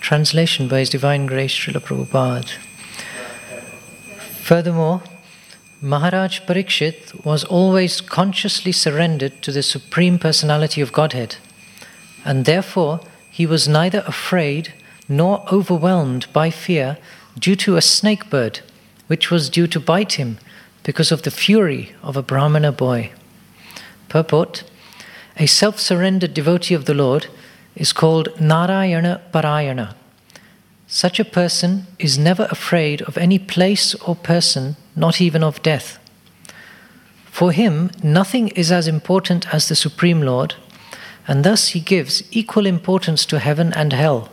Translation by His Divine Grace Srila Prabhupada. Furthermore, Maharaj Parikshit was always consciously surrendered to the Supreme Personality of Godhead, and therefore he was neither afraid nor overwhelmed by fear due to a snake bird, which was due to bite him because of the fury of a Brahmana boy. Purport: a self-surrendered devotee of the Lord is called Narayana Parayana. Such a person is never afraid of any place or person, not even of death. For him, nothing is as important as the Supreme Lord, and thus he gives equal importance to heaven and hell.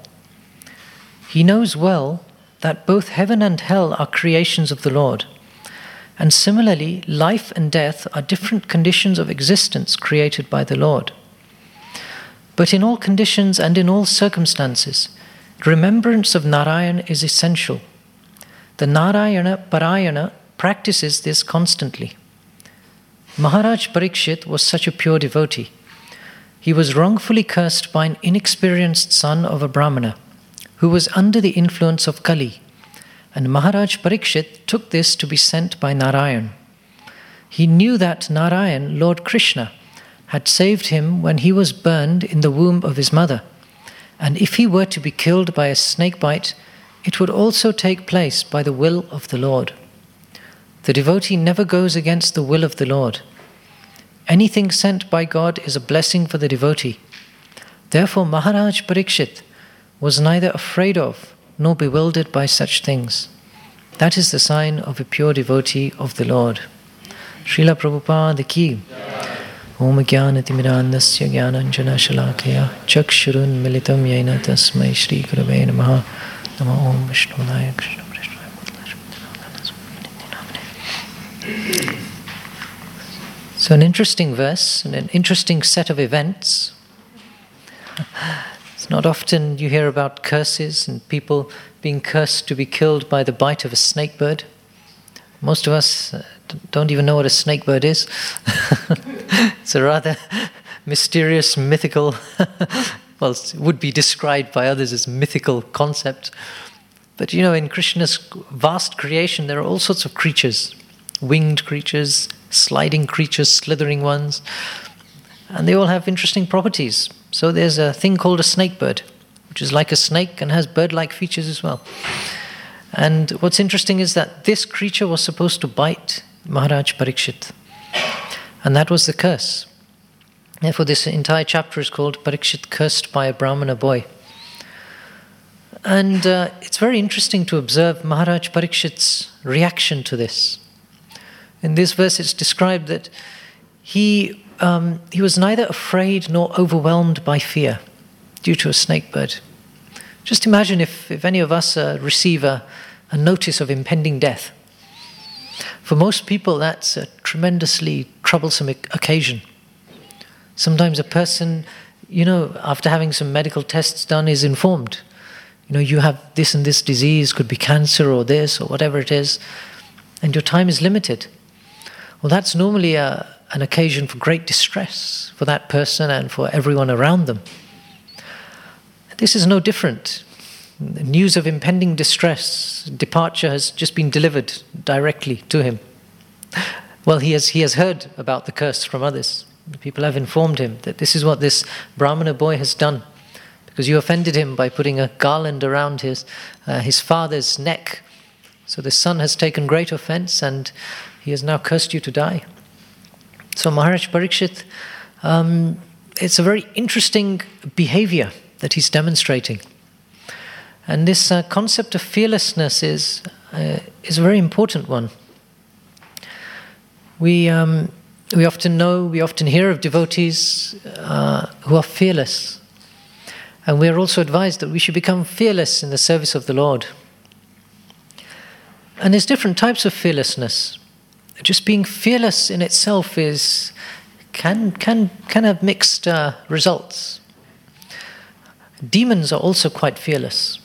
He knows well that both heaven and hell are creations of the Lord, and similarly, life and death are different conditions of existence created by the Lord. But in all conditions and in all circumstances, remembrance of Narayan is essential. The Narayana Parayana practices this constantly. Maharaj Parikshit was such a pure devotee. He was wrongfully cursed by an inexperienced son of a Brahmana, who was under the influence of Kali, and Maharaj Parikshit took this to be sent by Narayan. He knew that Narayan, Lord Krishna, had saved him when he was burned in the womb of his mother, and if he were to be killed by a snake bite, it would also take place by the will of the Lord. The devotee never goes against the will of the Lord. Anything sent by God is a blessing for the devotee. Therefore, Maharaj Parikshit was neither afraid of nor bewildered by such things. That is the sign of a pure devotee of the Lord. Srila Prabhupada ki. Om Jnanatimirandasya Jnananjana Shalakaya Chakshurun Militam Yena Tasmai Shri Gurave Namaha Namo Om Vishnudaya Krishna Prashnaya. So an interesting verse and an interesting set of events. It's not often you hear about curses and people being cursed to be killed by the bite of a snake bird. Most of us don't even know what a snake bird is. It's a rather mysterious, mythical, well, it would be described by others as mythical concept. But in Krishna's vast creation, there are all sorts of creatures. Winged creatures, sliding creatures, slithering ones. And they all have interesting properties. So there's a thing called a snake bird, which is like a snake and has bird-like features as well. And what's interesting is that this creature was supposed to bite Maharaj Parikshit. And that was the curse. Therefore, this entire chapter is called Parikshit Cursed by a Brahmana Boy. And it's very interesting to observe Maharaj Parikshit's reaction to this. In this verse, it's described that he was neither afraid nor overwhelmed by fear due to a snake bird. Just imagine if any of us receive a notice of impending death. For most people, that's a tremendously troublesome occasion. Sometimes a person, after having some medical tests done, is informed. You have this and this disease, could be cancer or this or whatever it is, and your time is limited. Well, that's normally an occasion for great distress for that person and for everyone around them. This is no different. The news of impending distress, departure has just been delivered directly to him. Well, he has heard about the curse from others. The people have informed him that this is what this Brahmana boy has done, because you offended him by putting a garland around his father's neck. So the son has taken great offense and he has now cursed you to die. So Maharaj Parikshit, it's a very interesting behavior that he's demonstrating. And this concept of fearlessness is a very important one. We often hear of devotees who are fearless. And we are also advised that we should become fearless in the service of the Lord. And there's different types of fearlessness. Just being fearless in itself can have mixed results. Demons are also quite fearless.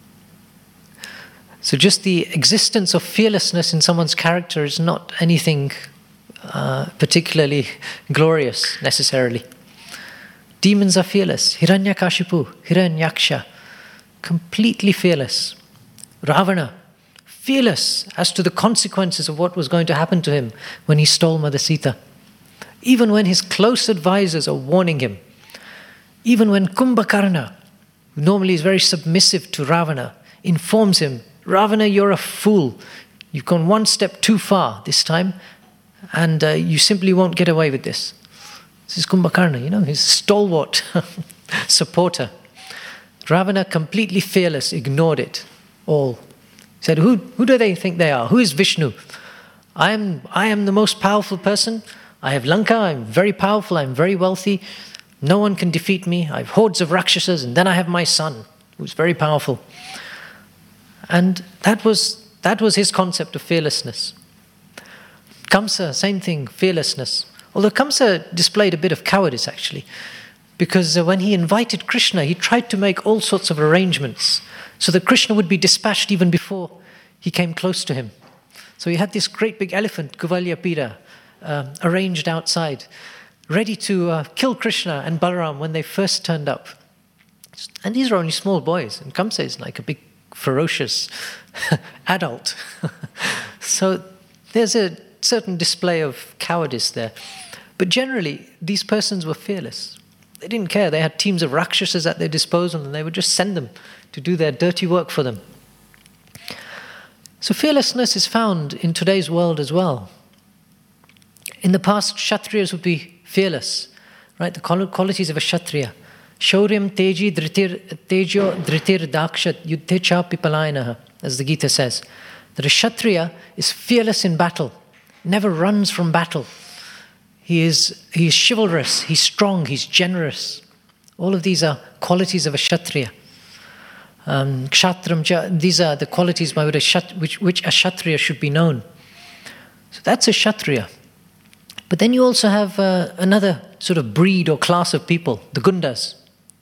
So just the existence of fearlessness in someone's character is not anything particularly glorious necessarily. Demons are fearless. Hiranyakashipu, Hiranyaksha. completely fearless. Ravana, fearless as to the consequences of what was going to happen to him when he stole Mother Sita. Even when his close advisors are warning him, even when Kumbhakarna, who normally is very submissive to Ravana, informs him, Ravana, you're a fool. You've gone one step too far this time, and you simply won't get away with this. This is Kumbhakarna, his stalwart supporter. Ravana, completely fearless, ignored it all. He said, who do they think they are? Who is Vishnu? I am the most powerful person. I have Lanka, I'm very powerful, I'm very wealthy. No one can defeat me. I have hordes of Rakshasas, and then I have my son, who's very powerful. And that was his concept of fearlessness. Kamsa, same thing, fearlessness. Although Kamsa displayed a bit of cowardice, actually, because when he invited Krishna, he tried to make all sorts of arrangements so that Krishna would be dispatched even before he came close to him. So he had this great big elephant, Kuvalyapira, arranged outside, ready to kill Krishna and Balaram when they first turned up. And these are only small boys, and Kamsa is like a big, ferocious adult. So there's a certain display of cowardice there. But generally, these persons were fearless. They didn't care. They had teams of Rakshasas at their disposal, and they would just send them to do their dirty work for them. So fearlessness is found in today's world as well. In the past, Kshatriyas would be fearless, right? The qualities of a Kshatriya. Shauryam teji tejo dhritir dakshat yuddhe cha pipalayanaha, as the Gita says. That a Kshatriya is fearless in battle, never runs from battle. He is chivalrous, he's strong, he's generous. All of these are qualities of a Kshatriya. Kshatram, these are the qualities by which a Kshatriya should be known. So that's a Kshatriya. But then you also have another sort of breed or class of people, the Gundas,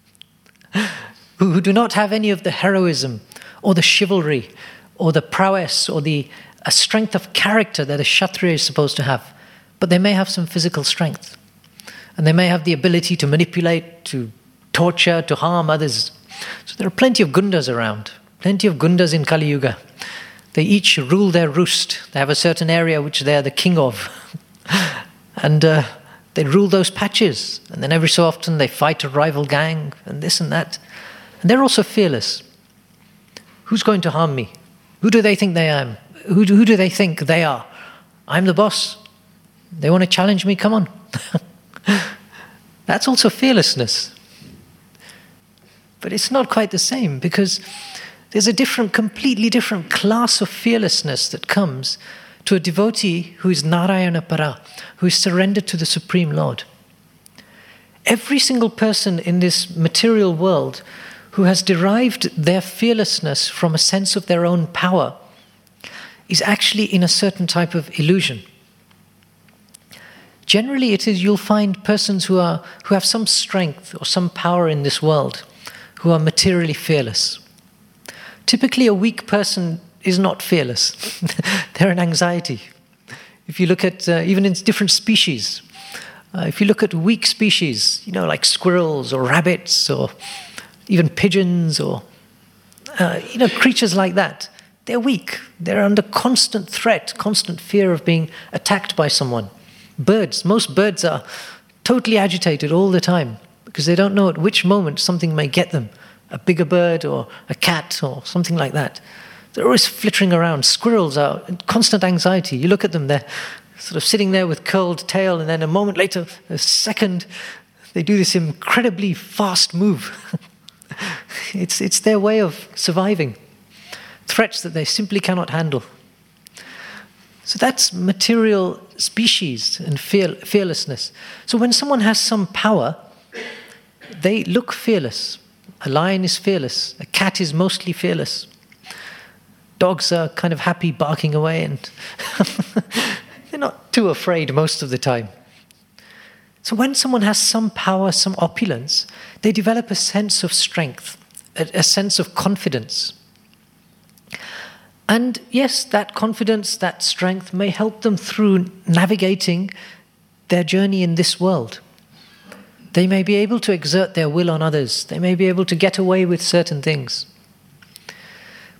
who do not have any of the heroism or the chivalry or the prowess or a strength of character that a Kshatriya is supposed to have. But they may have some physical strength. And they may have the ability to manipulate, to torture, to harm others. So there are plenty of Gundas around, plenty of Gundas in Kali Yuga. They each rule their roost. They have a certain area which they are the king of. And they rule those patches. And then every so often they fight a rival gang and this and that. And they're also fearless. Who's going to harm me? Who do they think they am? Who do they think they are? I'm the boss. They want to challenge me? Come on. That's also fearlessness. But it's not quite the same, because there's a completely different class of fearlessness that comes to a devotee who is Narayana Para, who is surrendered to the Supreme Lord. Every single person in this material world who has derived their fearlessness from a sense of their own power is actually in a certain type of illusion. Generally, you'll find persons who have some strength or some power in this world, who are materially fearless. Typically, a weak person is not fearless. They're an anxiety. If you look at, even in different species, if you look at weak species, like squirrels or rabbits or even pigeons or, creatures like that, they're weak. They're under constant threat, constant fear of being attacked by someone. Most birds are totally agitated all the time because they don't know at which moment something may get them. A bigger bird or a cat or something like that. They're always flittering around. Squirrels are in constant anxiety. You look at them, they're sort of sitting there with curled tail, and then a moment later, a second, they do this incredibly fast move. It's their way of surviving. Threats that they simply cannot handle. So that's material species and fearlessness. So when someone has some power, they look fearless. A lion is fearless. A cat is mostly fearless. Dogs are kind of happy barking away, and they're not too afraid most of the time. So when someone has some power, some opulence, they develop a sense of strength, a sense of confidence. And yes, that confidence, that strength may help them through navigating their journey in this world. They may be able to exert their will on others. They may be able to get away with certain things.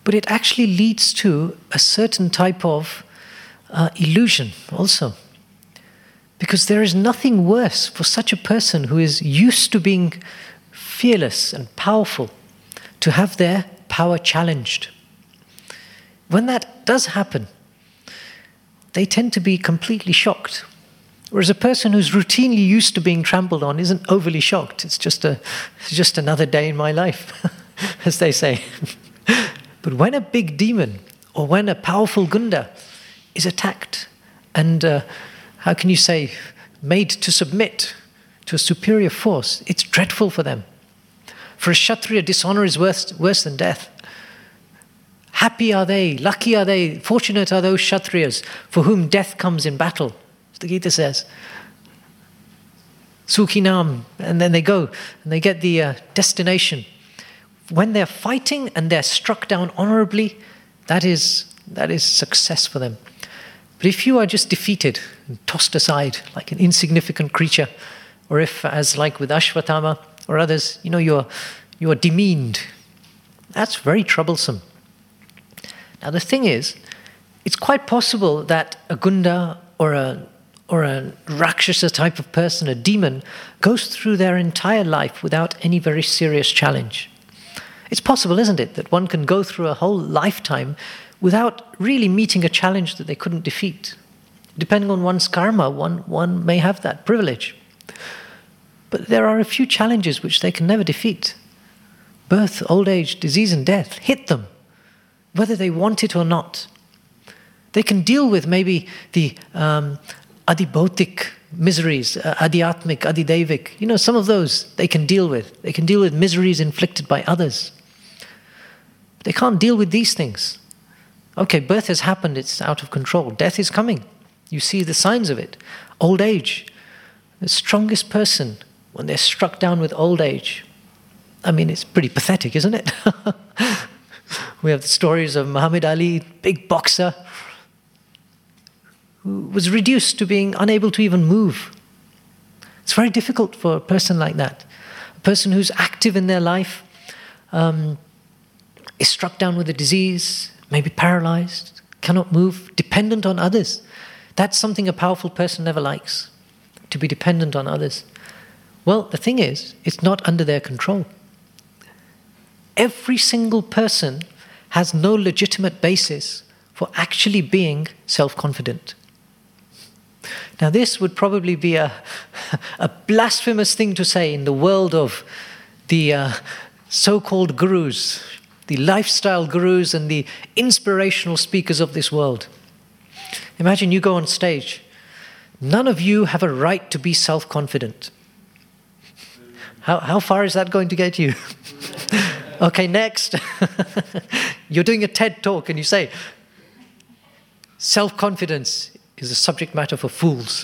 but it actually leads to a certain type of illusion also. Because there is nothing worse for such a person who is used to being fearless and powerful to have their power challenged. When that does happen, they tend to be completely shocked. Whereas a person who's routinely used to being trampled on isn't overly shocked. It's just another day in my life, as they say. But when a big demon or when a powerful Gunda is attacked and, how can you say, made to submit to a superior force, it's dreadful for them. For a Kshatriya, dishonor is worse than death. Happy are they, lucky are they, fortunate are those Kshatriyas for whom death comes in battle. As the Gita says. Sukhinam, and then they go and they get the destination. When they're fighting and they're struck down honorably, that is success for them. But if you are just defeated and tossed aside like an insignificant creature, or if, as like with Ashwatthama or others, you are demeaned, that's very troublesome. Now the thing is, it's quite possible that a Gunda or a Rakshasa type of person, a demon, goes through their entire life without any very serious challenge. It's possible, isn't it, that one can go through a whole lifetime without really meeting a challenge that they couldn't defeat. Depending on one's karma, one may have that privilege. But there are a few challenges which they can never defeat. Birth, old age, disease and death hit them, whether they want it or not. They can deal with maybe the adibautic miseries, adhyatmic, adidevik. Some of those they can deal with. They can deal with miseries inflicted by others. But they can't deal with these things. Okay, birth has happened, it's out of control. Death is coming. You see the signs of it. Old age. The strongest person, when they're struck down with old age, I mean, it's pretty pathetic, isn't it? We have the stories of Muhammad Ali, big boxer, who was reduced to being unable to even move. It's very difficult for a person like that. A person who's active in their life is struck down with a disease, maybe paralyzed, cannot move, dependent on others. That's something a powerful person never likes, to be dependent on others. Well, the thing is, it's not under their control. Every single person has no legitimate basis for actually being self-confident. Now, this would probably be a blasphemous thing to say in the world of the so-called gurus, the lifestyle gurus and the inspirational speakers of this world. Imagine you go on stage. None of you have a right to be self-confident. How far is that going to get you? Okay, next. You're doing a TED talk and you say, self-confidence is a subject matter for fools.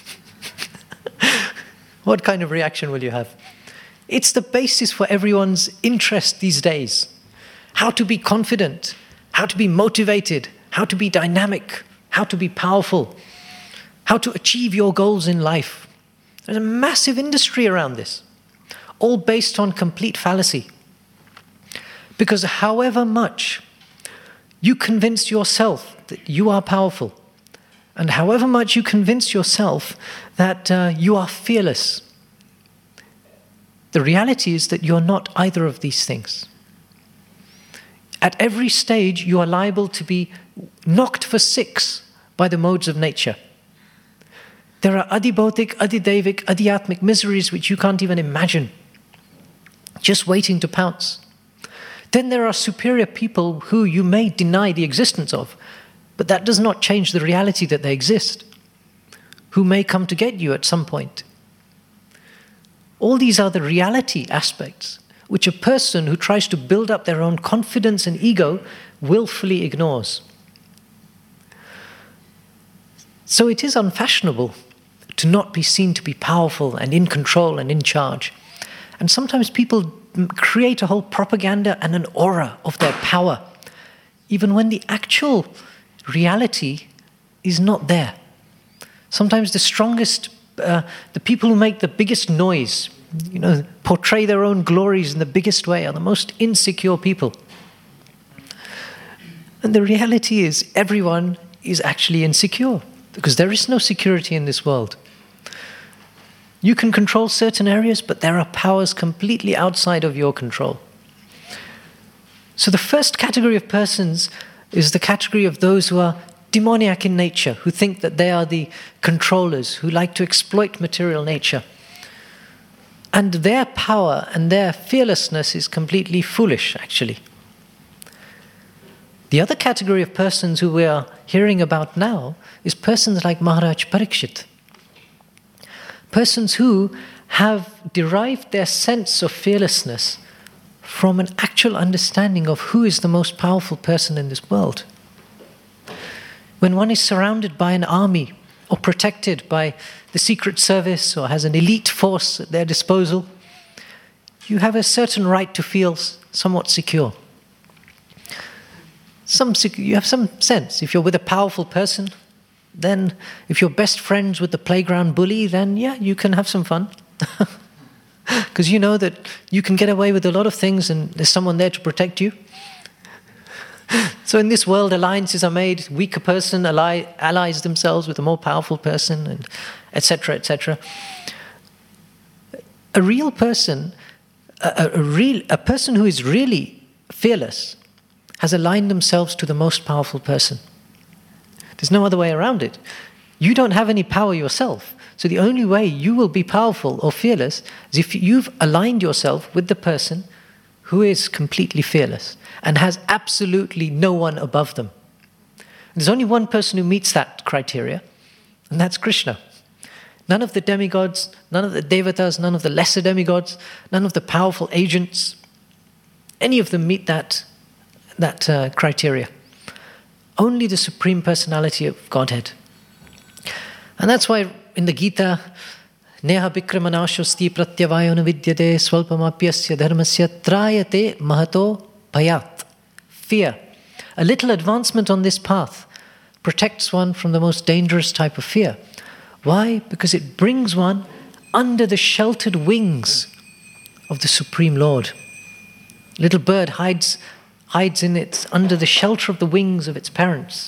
What kind of reaction will you have? It's the basis for everyone's interest these days. How to be confident, how to be motivated, how to be dynamic, how to be powerful, how to achieve your goals in life. There's a massive industry around this, all based on complete fallacy. Because however much you convince yourself that you are powerful, and however much you convince yourself that you are fearless, the reality is that you're not either of these things. At every stage, you are liable to be knocked for six by the modes of nature. There are adibautic, adidevik, adhyatmic miseries which you can't even imagine, just waiting to pounce. Then there are superior people who you may deny the existence of, but that does not change the reality that they exist, who may come to get you at some point. All these are the reality aspects which a person who tries to build up their own confidence and ego willfully ignores. So it is unfashionable to not be seen to be powerful and in control and in charge. And sometimes people create a whole propaganda and an aura of their power, even when the actual reality is not there. Sometimes the strongest, the people who make the biggest noise, portray their own glories in the biggest way, are the most insecure people. And the reality is everyone is actually insecure because there is no security in this world. You can control certain areas, but there are powers completely outside of your control. So the first category of persons is the category of those who are demoniac in nature, who think that they are the controllers, who like to exploit material nature. And their power and their fearlessness is completely foolish, actually. The other category of persons who we are hearing about now is persons like Maharaj Parikshit. Persons who have derived their sense of fearlessness from an actual understanding of who is the most powerful person in this world. When one is surrounded by an army or protected by the secret service or has an elite force at their disposal, you have a certain right to feel somewhat secure. You have some sense. If you're with a powerful person, then if you're best friends with the playground bully, then yeah, you can have some fun. Because you know that you can get away with a lot of things and there's someone there to protect you. So in this world, alliances are made. Weaker person allies themselves with a more powerful person, and etc., etc. A real person, a person who is really fearless, has aligned themselves to the most powerful person. There's no other way around it. You don't have any power yourself. So the only way you will be powerful or fearless is if you've aligned yourself with the person who is completely fearless and has absolutely no one above them. There's only one person who meets that criteria, and that's Krishna. None of the demigods, none of the devatas, none of the lesser demigods, none of the powerful agents, any of them meet that criteria. Only the Supreme Personality of Godhead. And that's why in the Gita, Neha Bikramanashosti Pratyavayona Vidyate Swalpamapyasya Dharmasya Trayate Mahato Bhayat. Fear. A little advancement on this path protects one from the most dangerous type of fear. Why? Because it brings one under the sheltered wings of the Supreme Lord. Little bird hides under the shelter of the wings of its parents.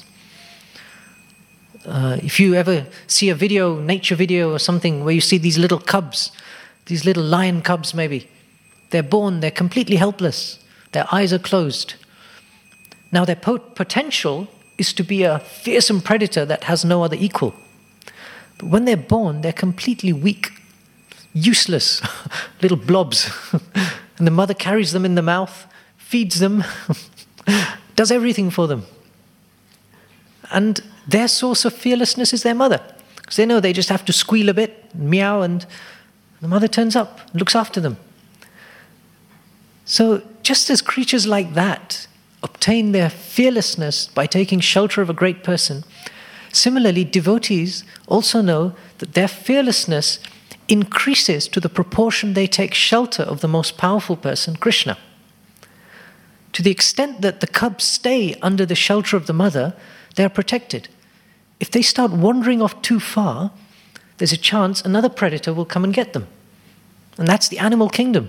If you ever see a video, nature video or something, where you see these little cubs, these little lion cubs maybe, they're born, they're completely helpless. Their eyes are closed. Now their potential is to be a fearsome predator that has no other equal. But when they're born, they're completely weak, useless, little blobs. And the mother carries them in the mouth, feeds them, does everything for them. And their source of fearlessness is their mother. Because they know they just have to squeal a bit, meow, and the mother turns up, looks after them. So just as creatures like that obtain their fearlessness by taking shelter of a great person, similarly, devotees also know that their fearlessness increases to the proportion they take shelter of the most powerful person, Krishna. To the extent that the cubs stay under the shelter of the mother, they are protected. If they start wandering off too far, there's a chance another predator will come and get them. And that's the animal kingdom.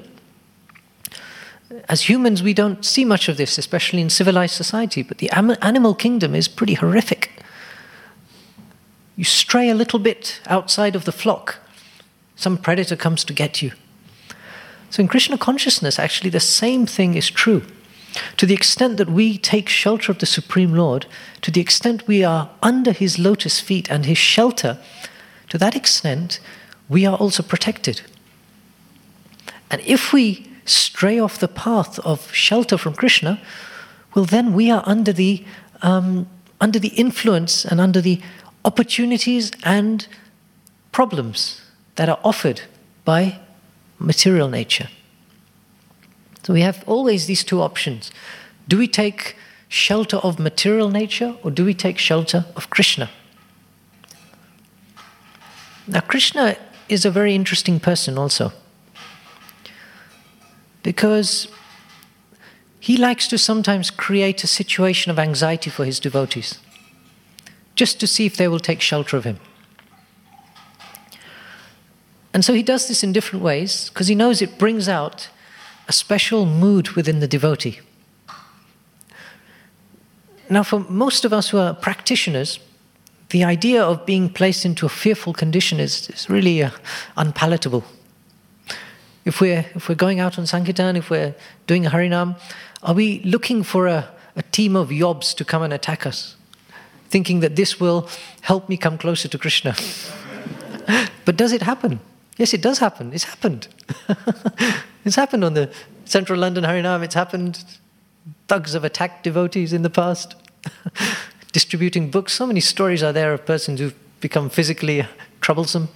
As humans, we don't see much of this, especially in civilized society, but the animal kingdom is pretty horrific. You stray a little bit outside of the flock, some predator comes to get you. So in Krishna consciousness, actually the same thing is true. To the extent that we take shelter of the Supreme Lord, to the extent we are under his lotus feet and his shelter, to that extent we are also protected. And if we stray off the path of shelter from Krishna, well then we are under the influence and under the opportunities and problems that are offered by material nature. So we have always these two options. Do we take shelter of material nature or do we take shelter of Krishna? Now Krishna is a very interesting person also, because he likes to sometimes create a situation of anxiety for his devotees, just to see if they will take shelter of him. And so he does this in different ways, because he knows it brings out a special mood within the devotee. Now, for most of us who are practitioners, the idea of being placed into a fearful condition is really unpalatable. If we're going out on Sankirtan, if we're doing Harinam, are we looking for a team of yobs to come and attack us, thinking that this will help me come closer to Krishna? But does it happen? Yes, it does happen. It's happened. It's happened on the Central London Harinam. It's happened. Thugs have attacked devotees in the past, distributing books. So many stories are there of persons who've become physically troublesome.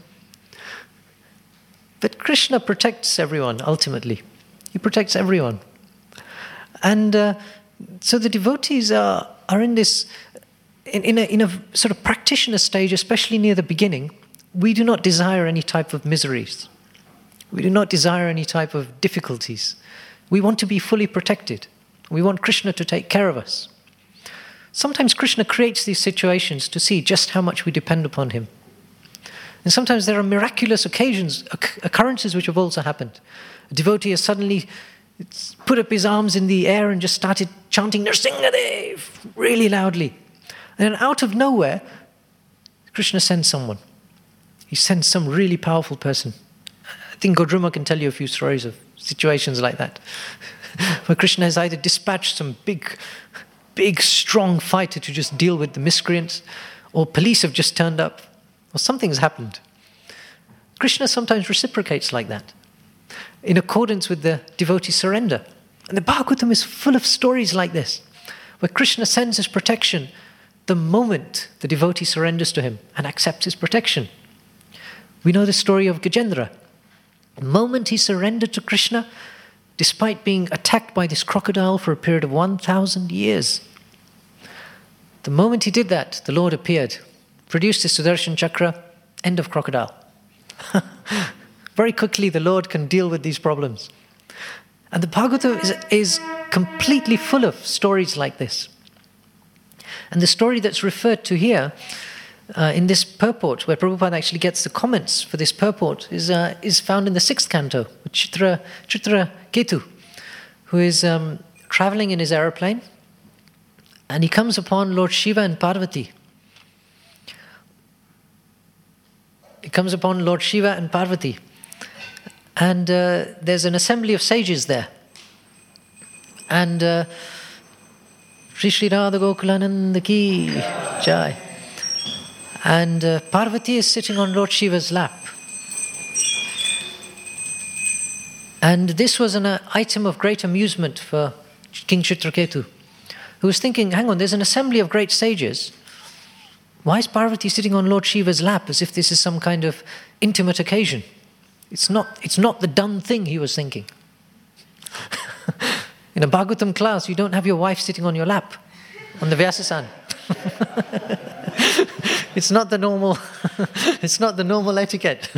But Krishna protects everyone, ultimately. He protects everyone. And so the devotees are in this, in a sort of practitioner stage, especially near the beginning. We do not desire any type of miseries. We do not desire any type of difficulties. We want to be fully protected. We want Krishna to take care of us. Sometimes Krishna creates these situations to see just how much we depend upon him. And sometimes there are miraculous occurrences which have also happened. A devotee has suddenly put up his arms in the air and just started chanting Nrsimhadev really loudly. And then out of nowhere, Krishna sends someone. He sends some really powerful person. I think Godruma can tell you a few stories of situations like that, where Krishna has either dispatched some big, strong fighter to just deal with the miscreants, or police have just turned up, or something's happened. Krishna sometimes reciprocates like that, in accordance with the devotee surrender. And the Bhagavatam is full of stories like this, where Krishna sends his protection the moment the devotee surrenders to him and accepts his protection. We know the story of Gajendra. The moment he surrendered to Krishna, despite being attacked by this crocodile for a period of 1,000 years, the moment he did that, the Lord appeared, produced his Sudarshan Chakra, end of crocodile. Very quickly, the Lord can deal with these problems. And the Bhagavatam is completely full of stories like this. And the story that's referred to here in this purport, where Prabhupada actually gets the comments for this purport, is found in the 6th canto, with Chitraketu, who is traveling in his aeroplane, and he comes upon Lord Shiva and Parvati. He comes upon Lord Shiva and Parvati, and there's an assembly of sages there. And Shri Radha Gokulananda ki jai. And Parvati is sitting on Lord Shiva's lap. And this was an item of great amusement for King Chitraketu, who was thinking, hang on, there's an assembly of great sages. Why is Parvati sitting on Lord Shiva's lap as if this is some kind of intimate occasion? It's not the done thing, he was thinking. In a Bhagavatam class, you don't have your wife sitting on your lap, on the Vyasasan. It's not the normal etiquette.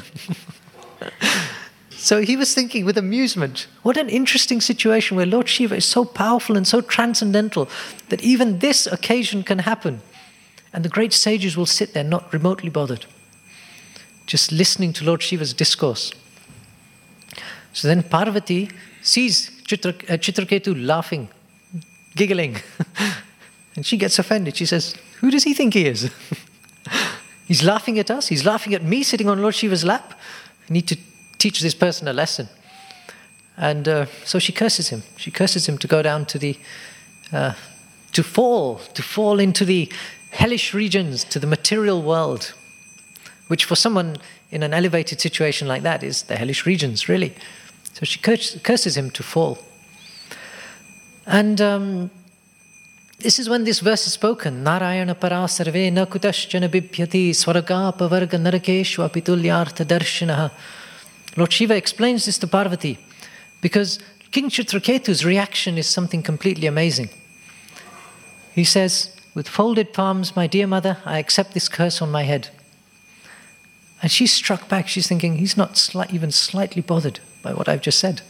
So he was thinking with amusement, what an interesting situation where Lord Shiva is so powerful and so transcendental that even this occasion can happen. And the great sages will sit there not remotely bothered, just listening to Lord Shiva's discourse. So then Parvati sees Chitraketu laughing, giggling. And she gets offended. She says, who does he think he is? He's laughing at us. He's laughing at me sitting on Lord Shiva's lap. I need to teach this person a lesson. And so she curses him. She curses him to go down to the, to fall into the hellish regions, to the material world, which for someone in an elevated situation like that is the hellish regions, really. So she curses him to fall. And this is when this verse is spoken. Narayana para sarve na kutaschana bibhyati swarga pavarga narakeshwa pitulyartha darshanaha. Lord Shiva explains this to Parvati because King Chitraketu's reaction is something completely amazing. He says, with folded palms, my dear mother, I accept this curse on my head. And she's struck back. She's thinking, he's not even slightly bothered by what I've just said.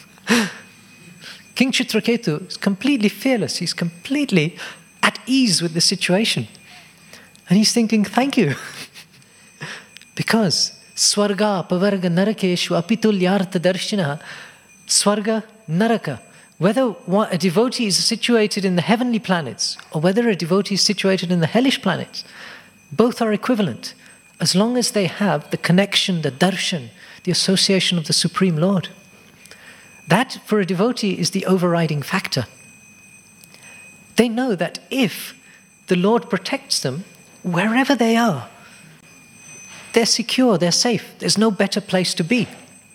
King Chitraketu is completely fearless. He's completely at ease with the situation. And he's thinking, thank you. Because Swarga, Pavarga, Narakeshu, Apitulyartha Darshinaha, Swarga, Naraka, whether a devotee is situated in the heavenly planets or whether a devotee is situated in the hellish planets, both are equivalent as long as they have the connection, the darshan, the association of the Supreme Lord. That, for a devotee, is the overriding factor. They know that if the Lord protects them, wherever they are, they're secure, they're safe. There's no better place to be.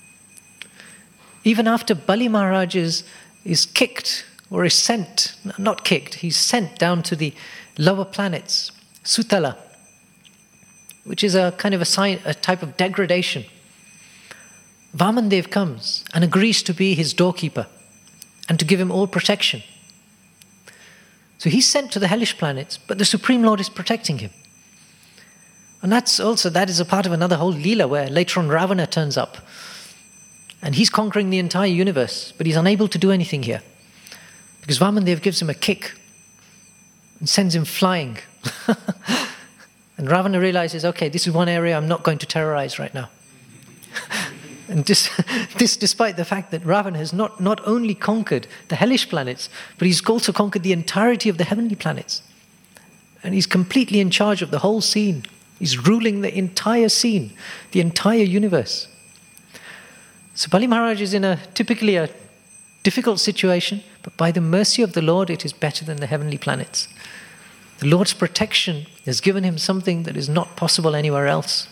Even after Bali Maharaj is kicked or is sent, not kicked, he's sent down to the lower planets, Sutala, which is a kind of a type of degradation. Vamandev comes and agrees to be his doorkeeper and to give him all protection. So he's sent to the hellish planets, but the Supreme Lord is protecting him. And that is a part of another whole Leela where later on Ravana turns up. And he's conquering the entire universe, but he's unable to do anything here. Because Vamandev gives him a kick and sends him flying. And Ravana realizes, okay, this is one area I'm not going to terrorize right now. And this despite the fact that Ravana has not only conquered the hellish planets, but he's also conquered the entirety of the heavenly planets. And he's completely in charge of the whole scene. He's ruling the entire scene, the entire universe. So Bali Maharaj is in typically a difficult situation, but by the mercy of the Lord, it is better than the heavenly planets. The Lord's protection has given him something that is not possible anywhere else.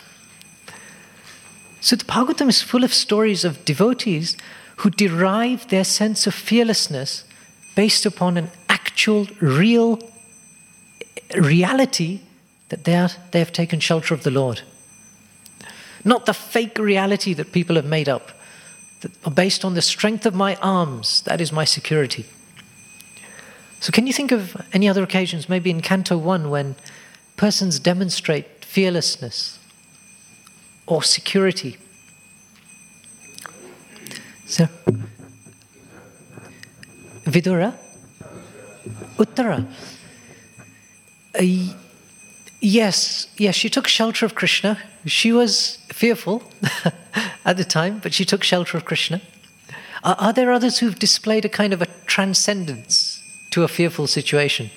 So the Bhagavatam is full of stories of devotees who derive their sense of fearlessness based upon an actual, real reality that they have taken shelter of the Lord. Not the fake reality that people have made up. That based on the strength of my arms, that is my security. So can you think of any other occasions, maybe in Canto 1, when persons demonstrate fearlessness or security? So, Vidura? Uttara? Yes, she took shelter of Krishna. She was fearful at the time, but she took shelter of Krishna. Are there others who've displayed a kind of a transcendence to a fearful situation?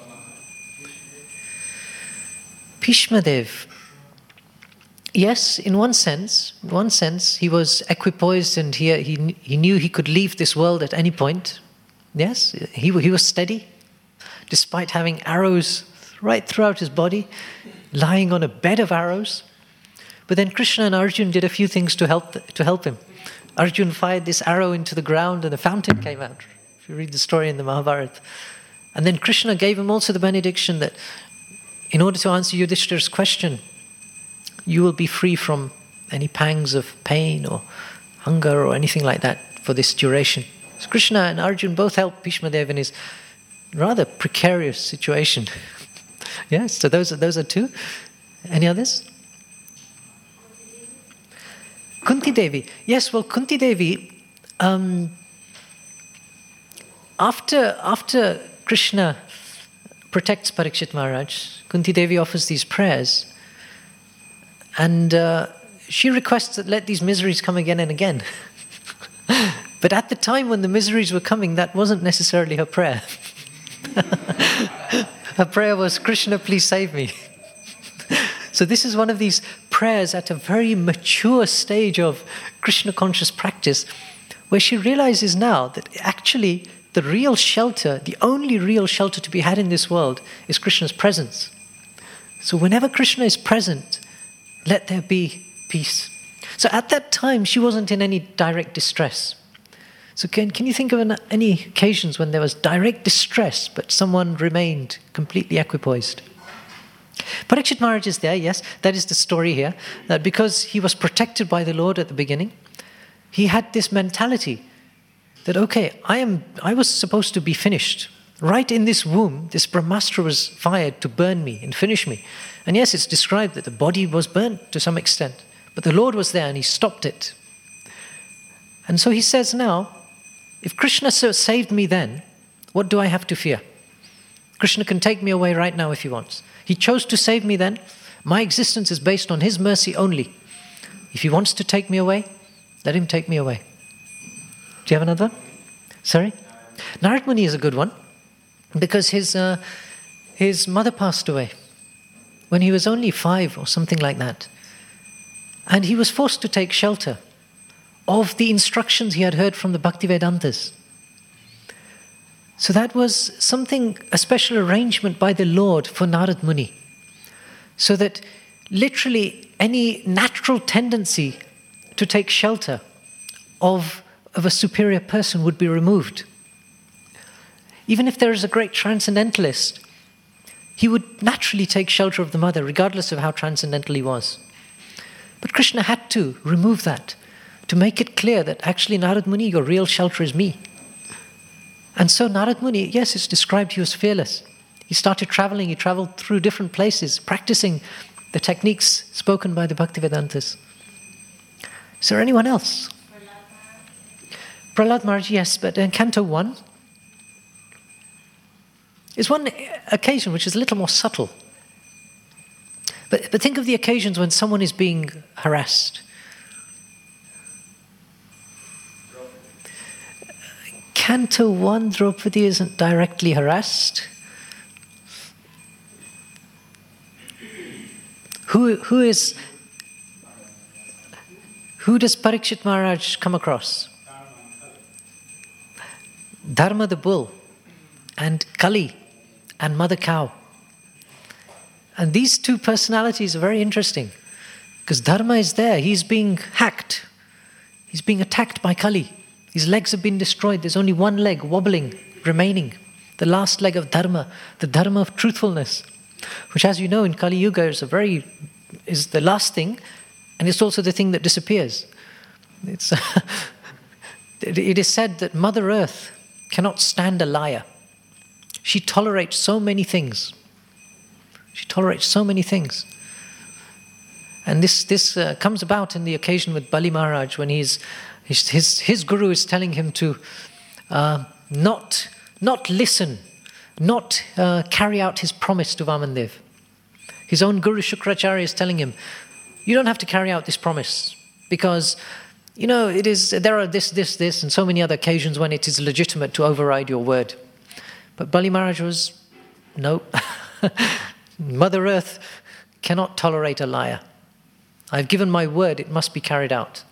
Bhishmadev. Yes, in one sense, he was equipoised and he knew he could leave this world at any point. Yes, he was steady, despite having arrows right throughout his body, lying on a bed of arrows. But then Krishna and Arjuna did a few things to help him. Arjuna fired this arrow into the ground and a fountain came out. If you read the story in the Mahabharata. And then Krishna gave him also the benediction that in order to answer Yudhishthira's question, you will be free from any pangs of pain or hunger or anything like that for this duration. So Krishna and Arjuna both helped Bhishmadev in his rather precarious situation. Yes, so those are two. Any others? Kunti Devi. Yes, well, Kunti Devi, after Krishna protects Parikshit Maharaj, Kunti Devi offers these prayers. And she requests that let these miseries come again and again. But at the time when the miseries were coming, that wasn't necessarily her prayer. Her prayer was, Krishna, please save me. So this is one of these prayers at a very mature stage of Krishna conscious practice, where she realizes now that actually the real shelter, the only real shelter to be had in this world is Krishna's presence. So whenever Krishna is present, let there be peace. So at that time, she wasn't in any direct distress. So can you think of any occasions when there was direct distress, but someone remained completely equipoised? Parikshit Maharaj is there, yes, that is the story here, that because he was protected by the Lord at the beginning, he had this mentality that, okay, I was supposed to be finished. Right in this womb, this Brahmastra was fired to burn me and finish me. And yes, it's described that the body was burnt to some extent, but the Lord was there and he stopped it. And so he says now, if Krishna saved me then, what do I have to fear? Krishna can take me away right now if he wants. He chose to save me then. My existence is based on his mercy only. If he wants to take me away, let him take me away. Do you have another one? Sorry? Narad Muni is a good one because his mother passed away when he was only 5 or something like that. And he was forced to take shelter of the instructions he had heard from the Bhaktivedantas. So that was something, a special arrangement by the Lord for Narad Muni. So that literally any natural tendency to take shelter of a superior person would be removed. Even if there is a great transcendentalist, he would naturally take shelter of the mother, regardless of how transcendental he was. But Krishna had to remove that, to make it clear that actually, Narad Muni, your real shelter is me. And so Narad Muni, yes, it's described he was fearless. He started traveling, he traveled through different places, practicing the techniques spoken by the Bhaktivedantas. Is there anyone else? Prahlad Maharaj, yes, but in Canto 1 is one occasion which is a little more subtle. But think of the occasions when someone is being harassed. Canto 1, Draupadi isn't directly harassed. Who does Parikshit Maharaj come across? Dharma the bull, and Kali, and Mother Cow. And these two personalities are very interesting, because Dharma is there, he's being hacked, he's being attacked by Kali. His legs have been destroyed, there's only one leg wobbling, remaining. The last leg of Dharma, the Dharma of truthfulness, which, as you know, in Kali Yuga is the last thing, and it's also the thing that disappears. It is said that Mother Earth cannot stand a liar. She tolerates so many things. She tolerates so many things. And this comes about in the occasion with Bali Maharaj when his guru is telling him to not listen, not carry out his promise to Vamandev. His own guru Shukracharya is telling him, you don't have to carry out this promise because, there are this, and so many other occasions when it is legitimate to override your word. But Bali Maharaj was, no. Mother Earth cannot tolerate a liar. I've given my word, it must be carried out.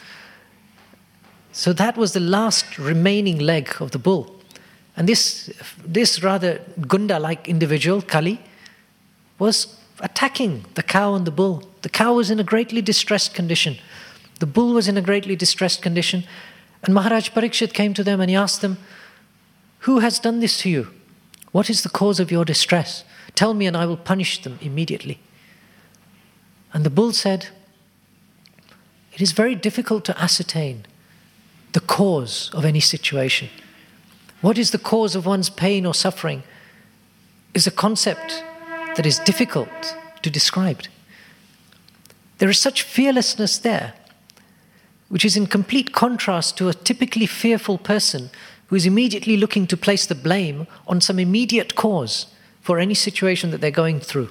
So that was the last remaining leg of the bull. And this rather Gunda-like individual, Kali, was attacking the cow and the bull. The cow was in a greatly distressed condition. The bull was in a greatly distressed condition. And Maharaj Parikshit came to them and he asked them, who has done this to you? What is the cause of your distress? Tell me and I will punish them immediately. And the bull said, it is very difficult to ascertain the cause of any situation. What is the cause of one's pain or suffering is a concept that is difficult to describe. There is such fearlessness there, which is in complete contrast to a typically fearful person who is immediately looking to place the blame on some immediate cause for any situation that they're going through.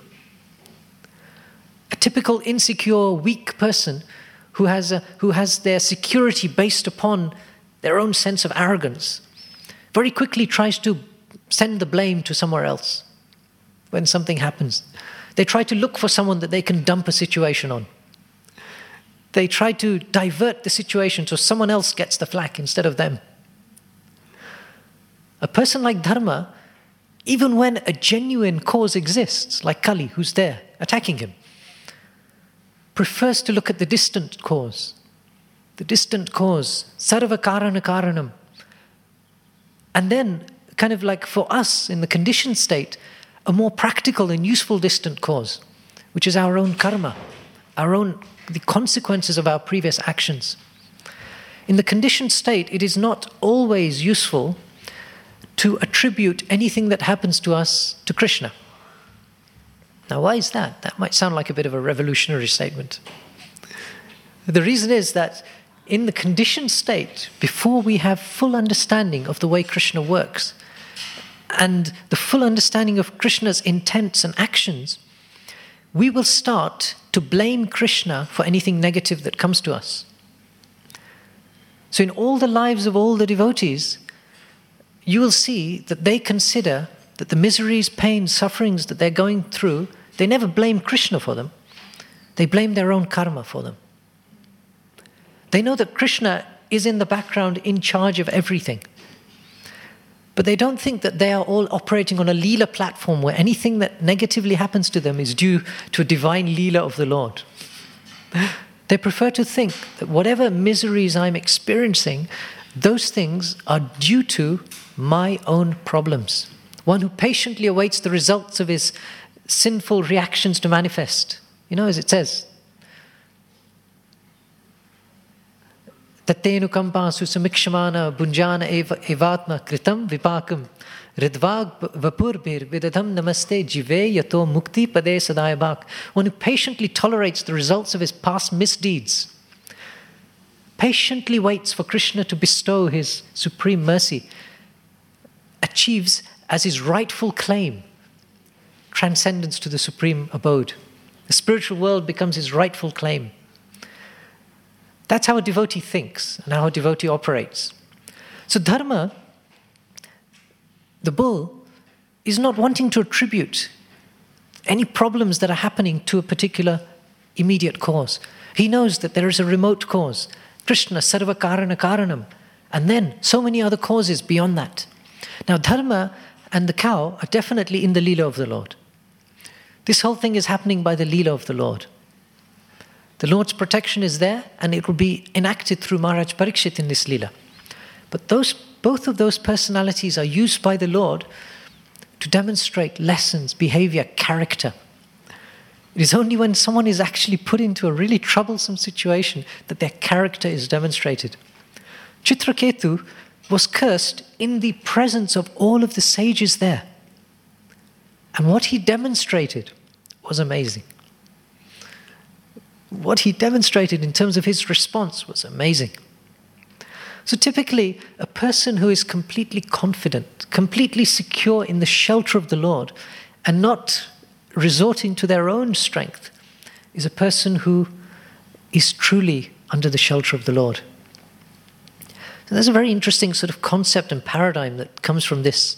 A typical insecure, weak person who has their security based upon their own sense of arrogance very quickly tries to send the blame to somewhere else when something happens. They try to look for someone that they can dump a situation on. They try to divert the situation so someone else gets the flak instead of them. A person like Dharma, even when a genuine cause exists, like Kali, who's there attacking him, prefers to look at the distant cause. The distant cause, sarva karana karanam. And then, kind of like for us in the conditioned state, a more practical and useful distant cause, which is our own karma, the consequences of our previous actions. In the conditioned state, it is not always useful to attribute anything that happens to us to Krishna. Now, why is that? That might sound like a bit of a revolutionary statement. The reason is that in the conditioned state, before we have full understanding of the way Krishna works and the full understanding of Krishna's intents and actions, we will start to blame Krishna for anything negative that comes to us. So in all the lives of all the devotees, you will see that they consider that the miseries, pains, sufferings that they're going through, they never blame Krishna for them. They blame their own karma for them. They know that Krishna is in the background in charge of everything. But they don't think that they are all operating on a Leela platform where anything that negatively happens to them is due to a divine Leela of the Lord. They prefer to think that whatever miseries I'm experiencing, those things are due to my own problems. One who patiently awaits the results of his sinful reactions to manifest. You know, as it says, Tattenu kampa susamikshamana bunjana evatma kritam vipakam ridvag vapurbir vidadham namaste jive yato mukti pade sadayabak. One who patiently tolerates the results of his past misdeeds, patiently waits for Krishna to bestow his supreme mercy, achieves as his rightful claim transcendence to the supreme abode. The spiritual world becomes his rightful claim. That's how a devotee thinks and how a devotee operates. So Dharma, the bull, is not wanting to attribute any problems that are happening to a particular immediate cause. He knows that there is a remote cause, Krishna, Sarva Karana Karanam, and then so many other causes beyond that. Now Dharma and the cow are definitely in the Leela of the Lord. This whole thing is happening by the Leela of the Lord. The Lord's protection is there, and it will be enacted through Maharaj Parikshit in this Leela. But both of those personalities are used by the Lord to demonstrate lessons, behavior, character. It is only when someone is actually put into a really troublesome situation that their character is demonstrated. Chitraketu was cursed in the presence of all of the sages there. And what he demonstrated was amazing. What he demonstrated in terms of his response was amazing. So typically, a person who is completely confident, completely secure in the shelter of the Lord, and not resorting to their own strength, is a person who is truly under the shelter of the Lord. So there's a very interesting sort of concept and paradigm that comes from this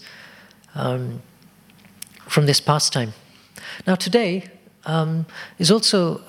pastime. Now today is also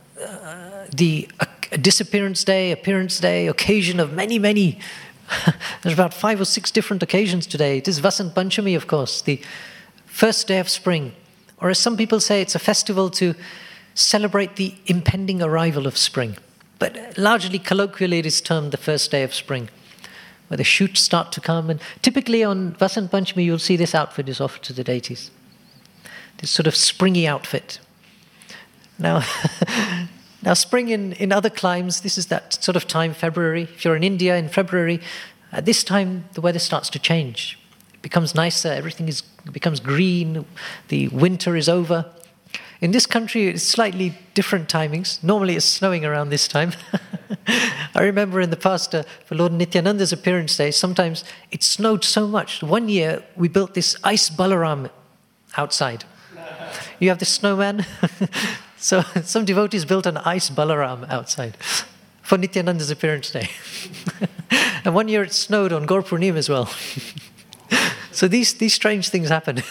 the disappearance day, appearance day, occasion of many. There's about 5 or 6 different occasions today. It is Vasant Panchami, of course, the first day of spring. Or as some people say, it's a festival to celebrate the impending arrival of spring. But largely, colloquially, it is termed the first day of spring, where the shoots start to come. And typically on Vasant Panchami, you'll see this outfit is offered to the deities. This sort of springy outfit. Now, spring in other climes, this is that sort of time, February. If you're in India in February, at this time, the weather starts to change. It becomes nicer, everything becomes green, the winter is over. In this country, it's slightly different timings. Normally, it's snowing around this time. I remember in the past, for Lord Nityananda's appearance day, sometimes it snowed so much. One year, we built this ice Balaram outside. You have the snowman. So some devotees built an ice Balaram outside for Nityananda's appearance day. And one year it snowed on Gaur Purnima as well. So these strange things happen.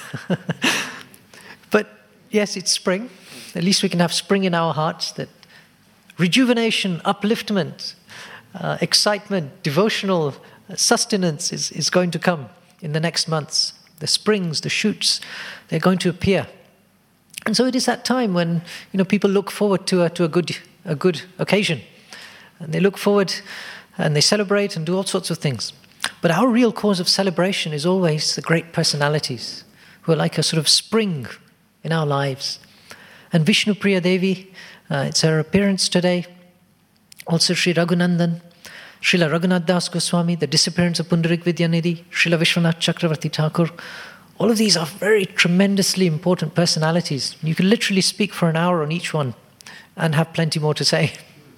But yes, it's spring. At least we can have spring in our hearts, that rejuvenation, upliftment, excitement, devotional sustenance is going to come in the next months. The springs, the shoots, they're going to appear. And so it is that time when people look forward to a good occasion, and they look forward and they celebrate and do all sorts of things. But our real cause of celebration is always the great personalities who are like a sort of spring in our lives. And Vishnu Priya Devi, it's her appearance today. Also Sri Raghunandan, Srila Raghunath Das Goswami, the disappearance of Pundarik Vidyanidhi, Srila Vishwanath Chakravarti Thakur. All of these are very tremendously important personalities. You can literally speak for an hour on each one and have plenty more to say.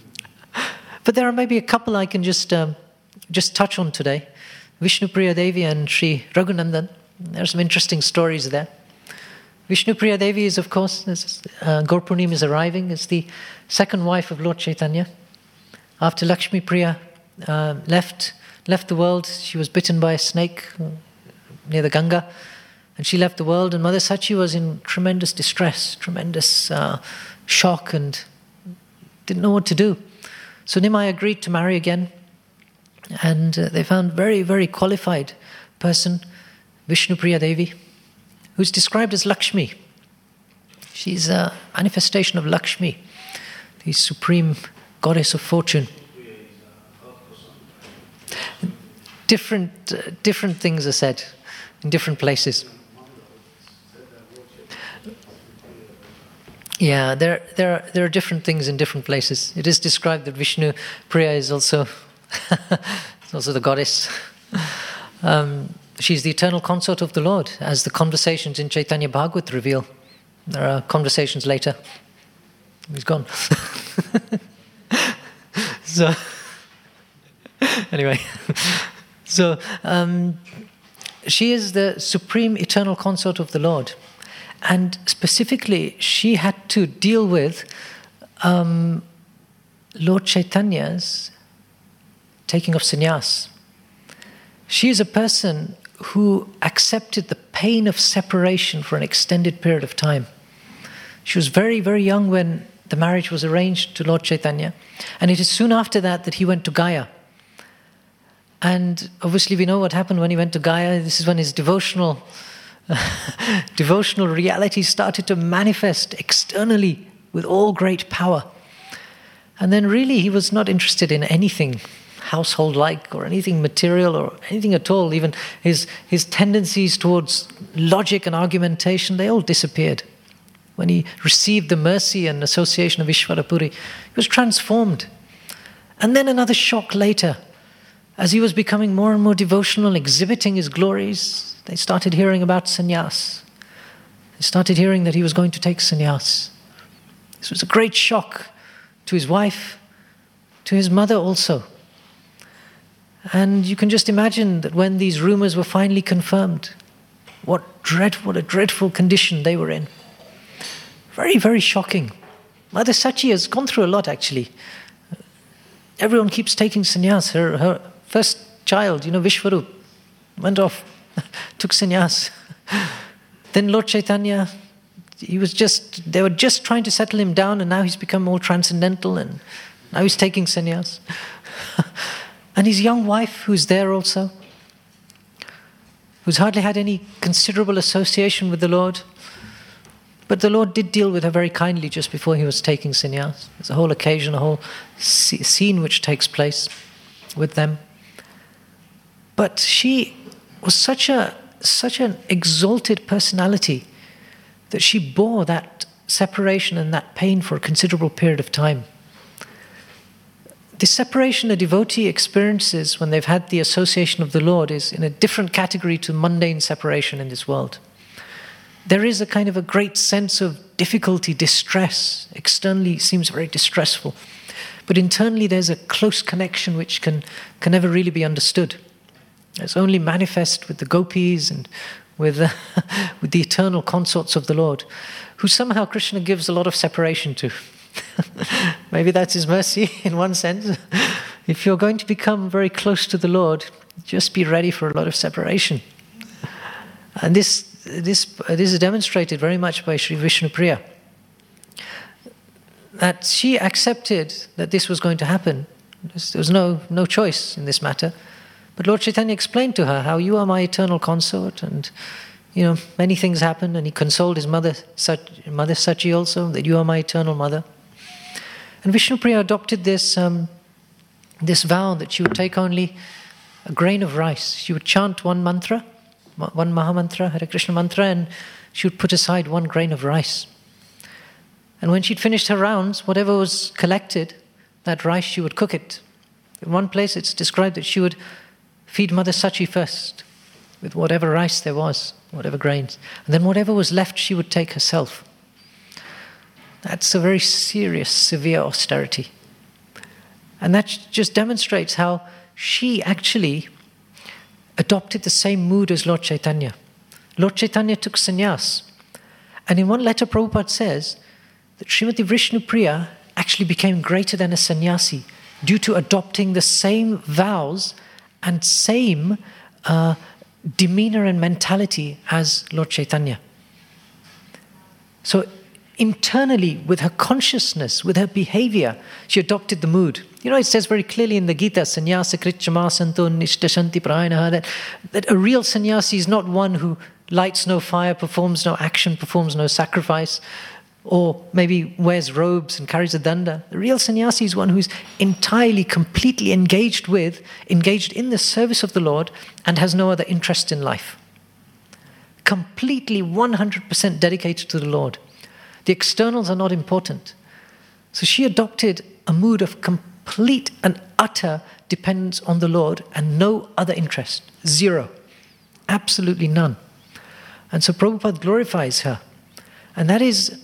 But there are maybe a couple I can just touch on today. Vishnu Priya Devi and Sri Raghunandan. There are some interesting stories there. Vishnu Priya Devi is, of course, Gaur Purnima is arriving, is the second wife of Lord Chaitanya. After Lakshmi Priya left the world, she was bitten by a snake near the Ganga, and she left the world, and Mother Sachi was in tremendous distress, tremendous shock, and didn't know what to do. So Nimai agreed to marry again, and they found very, very qualified person, Vishnupriya Devi, who's described as Lakshmi. She's a manifestation of Lakshmi, the supreme goddess of fortune. Different things are said in different places. Yeah, there are different things in different places. It is described that Vishnu Priya is also it's also the goddess. She's the eternal consort of the Lord, as the conversations in Chaitanya Bhagavat reveal. There are conversations later. He's gone. So anyway, so she is the supreme eternal consort of the Lord. And specifically, she had to deal with Lord Chaitanya's taking of sannyas. She is a person who accepted the pain of separation for an extended period of time. She was very, very young when the marriage was arranged to Lord Chaitanya. And it is soon after that that he went to Gaya. And obviously we know what happened when he went to Gaya. This is when his devotional reality started to manifest externally with all great power. And then really he was not interested in anything household-like or anything material or anything at all. Even his tendencies towards logic and argumentation, they all disappeared. When he received the mercy and association of Ishvarapuri, he was transformed. And then another shock later, as he was becoming more and more devotional, exhibiting his glories, they started hearing about sannyas. They started hearing that he was going to take sannyas. This was a great shock to his wife, to his mother also. And you can just imagine that when these rumors were finally confirmed, what a dreadful condition they were in. Very, very shocking. Mother Sachi has gone through a lot, actually. Everyone keeps taking sannyas. Her first child, Vishwarup, went off, took sannyas. Then Lord Chaitanya, they were just trying to settle him down, and now he's become more transcendental, and now he's taking sannyas. And his young wife, who's there also, who's hardly had any considerable association with the Lord. But the Lord did deal with her very kindly just before he was taking sannyas. There's a whole occasion, a whole scene which takes place with them. But she was such an exalted personality that she bore that separation and that pain for a considerable period of time. The separation a devotee experiences when they've had the association of the Lord is in a different category to mundane separation in this world. There is a kind of a great sense of difficulty, distress. Externally it seems very distressful. But internally there's a close connection which can never really be understood. It's only manifest with the gopis and with the eternal consorts of the Lord, who somehow Krishna gives a lot of separation to. Maybe that's his mercy in one sense. If you're going to become very close to the Lord, just be ready for a lot of separation. And this is demonstrated very much by Sri Vishnupriya. That she accepted that this was going to happen. There was no choice in this matter. But Lord Chaitanya explained to her how you are my eternal consort, and many things happened, and he consoled his mother Sachi also, that you are my eternal mother. And Vishnupriya adopted this vow that she would take only a grain of rice. She would chant one mantra, one Mahamantra, Hare Krishna mantra, and she would put aside one grain of rice. And when she'd finished her rounds, whatever was collected, that rice, she would cook it. In one place it's described that she would feed Mother Sachi first with whatever rice there was, whatever grains. And then whatever was left she would take herself. That's a very serious, severe austerity. And that just demonstrates how she actually adopted the same mood as Lord Chaitanya. Lord Chaitanya took sannyas. And in one letter Prabhupada says that Srimati Vishnupriya actually became greater than a sannyasi due to adopting the same vows and same demeanor and mentality as Lord Chaitanya. So internally, with her consciousness, with her behavior, she adopted the mood. It says very clearly in the Gita, Sannyasa krichama santo nishtashanti prayanaha, that a real sannyasi is not one who lights no fire, performs no action, performs no sacrifice, or maybe wears robes and carries a danda. The real sannyasi is one who is entirely, completely engaged in the service of the Lord and has no other interest in life. Completely 100% dedicated to the Lord. The externals are not important. So she adopted a mood of complete and utter dependence on the Lord and no other interest. Zero. Absolutely none. And so Prabhupada glorifies her. And that is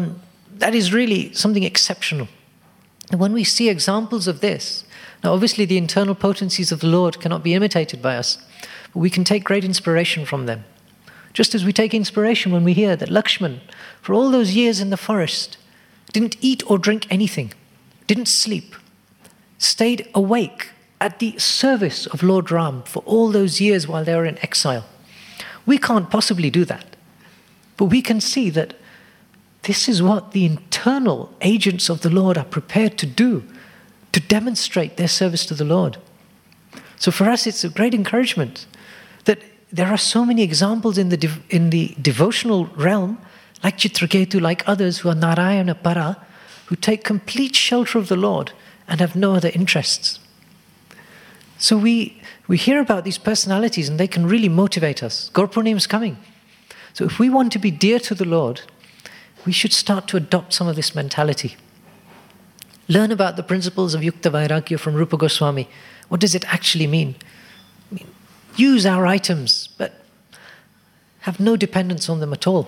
really something exceptional. And when we see examples of this, now obviously the internal potencies of the Lord cannot be imitated by us, but we can take great inspiration from them. Just as we take inspiration when we hear that Lakshman, for all those years in the forest, didn't eat or drink anything, didn't sleep, stayed awake at the service of Lord Ram for all those years while they were in exile. We can't possibly do that. But we can see that this is what the internal agents of the Lord are prepared to do, to demonstrate their service to the Lord. So for us, it's a great encouragement that there are so many examples in the devotional realm, like Chitraketu, like others who are Narayana Para, who take complete shelter of the Lord and have no other interests. So we hear about these personalities and they can really motivate us. Gaur Purnima is coming. So if we want to be dear to the Lord, we should start to adopt some of this mentality. Learn about the principles of Yukta Vairagya from Rupa Goswami. What does it actually mean? Use our items, but have no dependence on them at all.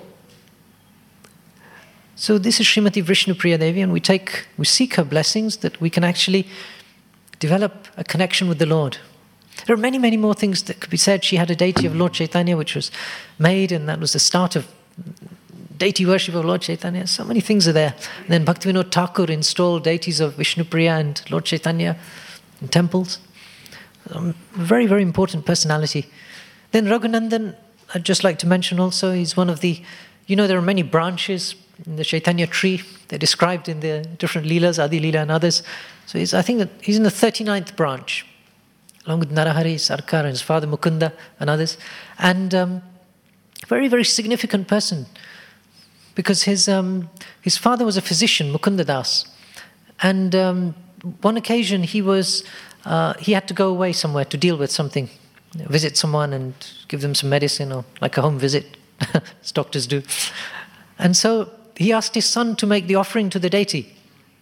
So this is Srimati Vishnupriya Devi, and we seek her blessings that we can actually develop a connection with the Lord. There are many, many more things that could be said. She had a deity of Lord Chaitanya which was made, and that was the start of deity worship of Lord Chaitanya. So many things are there. And then Bhaktivinoda Thakur installed deities of Vishnupriya and Lord Chaitanya in temples. Very, very important personality. Then Raghunandan, I'd just like to mention also, he's one of the, there are many branches in the Chaitanya tree. They're described in the different Leelas, Adi Leela and others. So I think that he's in the 39th branch, along with Narahari, Sarkar, and his father Mukunda and others. And very, very significant person, because his father was a physician, Mukunda Das. And one occasion he had to go away somewhere to deal with something, visit someone and give them some medicine, or like a home visit, as doctors do. And so he asked his son to make the offering to the deity.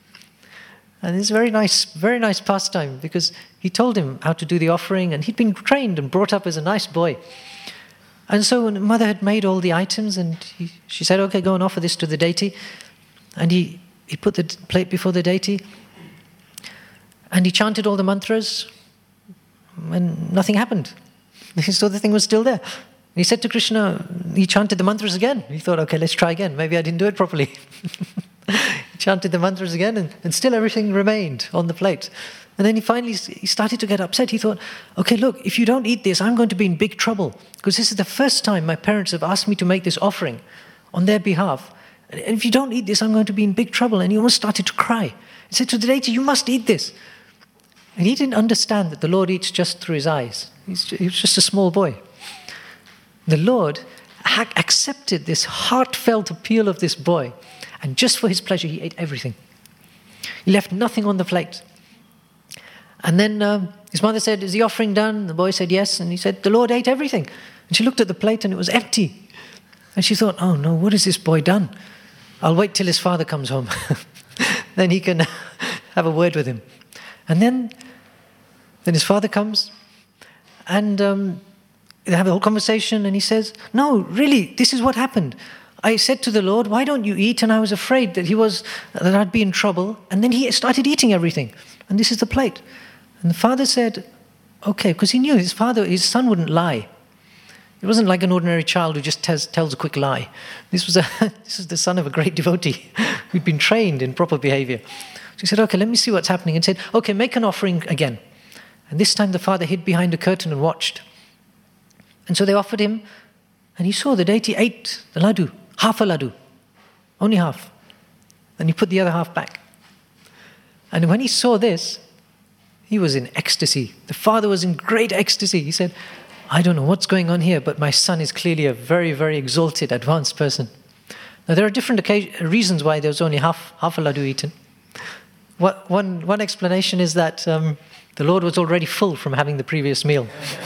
And it's a very nice pastime, because he told him how to do the offering, and he'd been trained and brought up as a nice boy. And so when mother had made all the items, and she said, okay, go and offer this to the deity. And he put the plate before the deity, and he chanted all the mantras, and nothing happened. So the thing was still there. He said to Krishna, he chanted the mantras again. He thought, okay, let's try again. Maybe I didn't do it properly. He chanted the mantras again, and still everything remained on the plate. And then he started to get upset. He thought, okay, look, if you don't eat this, I'm going to be in big trouble, because this is the first time my parents have asked me to make this offering on their behalf. And if you don't eat this, I'm going to be in big trouble. And he almost started to cry. He said to the deity, you must eat this. And he didn't understand that the Lord eats just through his eyes. He was just a small boy. The Lord accepted this heartfelt appeal of this boy, and just for his pleasure, he ate everything. He left nothing on the plate. And then his mother said, is the offering done? The boy said yes, and he said, the Lord ate everything. And she looked at the plate and it was empty. And she thought, oh no, what has this boy done? I'll wait till his father comes home. Then he can have a word with him. And then his father comes, and they have a whole conversation, and he says, no, really, this is what happened. I said to the Lord, why don't you eat? And I was afraid that I'd be in trouble. And then he started eating everything. And this is the plate. And the father said, okay, because he knew his son wouldn't lie. It wasn't like an ordinary child who just tells a quick lie. This was the son of a great devotee who'd been trained in proper behavior. So he said, okay, let me see what's happening. And said, okay, make an offering again. And this time the father hid behind a curtain and watched. And so they offered him, and he saw the deity ate the laddu, half a laddu, only half. Then he put the other half back. And when he saw this, he was in ecstasy. The father was in great ecstasy. He said, I don't know what's going on here, but my son is clearly a very, very exalted, advanced person. Now, there are different reasons why there was only half a laddu eaten. One explanation is that the Lord was already full from having the previous meal.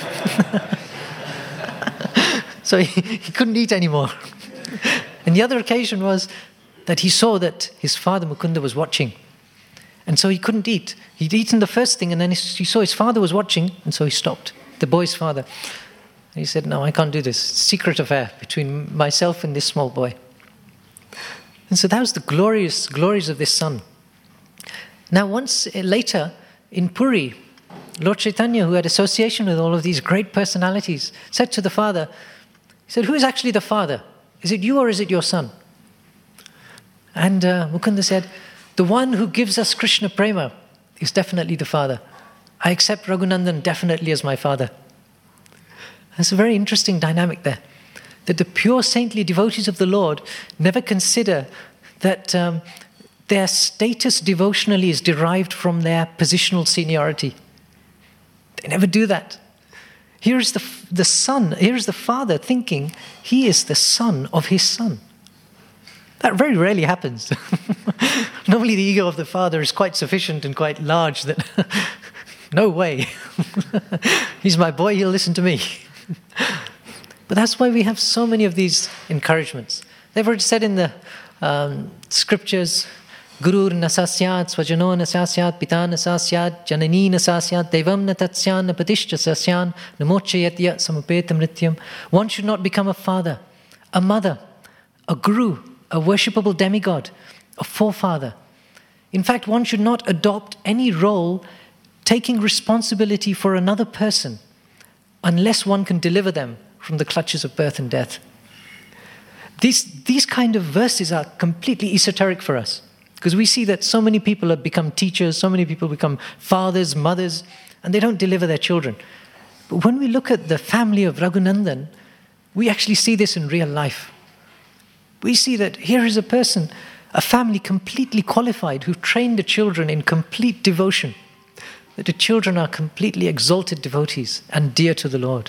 So he couldn't eat anymore. And the other occasion was that he saw that his father Mukunda was watching. And so he couldn't eat. He'd eaten the first thing, and then he saw his father was watching, and so he stopped, the boy's father. And he said, no, I can't do this. Secret affair between myself and this small boy. And so that was the glories of this son. Now, once later, in Puri, Lord Chaitanya, who had association with all of these great personalities, said to the father, he said, who is actually the father? Is it you or is it your son? And Mukunda said, the one who gives us Krishna Prema is definitely the father. I accept Raghunandan definitely as my father. There's a very interesting dynamic there. That the pure saintly devotees of the Lord never consider that their status devotionally is derived from their positional seniority. They never do that. Here is the son, here is the father thinking he is the son of his son. That very rarely happens. Normally the ego of the father is quite sufficient and quite large that, no way. He's my boy, he'll listen to me. But that's why we have so many of these encouragements. They've already said in the scriptures, Gurur nasasyat, swajano nasasyat, pita nasasyat, janani nasasyat, devam natatsyan, napadishcha sasyan, namochayatya samapetam nityam. One should not become a father, a mother, a guru, a worshipable demigod, a forefather. In fact, one should not adopt any role taking responsibility for another person unless one can deliver them from the clutches of birth and death. These kind of verses are completely esoteric for us because we see that so many people have become teachers, so many people become fathers, mothers, and they don't deliver their children. But when we look at the family of Raghunandan, we actually see this in real life. We see that here is a person, a family completely qualified who trained the children in complete devotion, that the children are completely exalted devotees and dear to the Lord.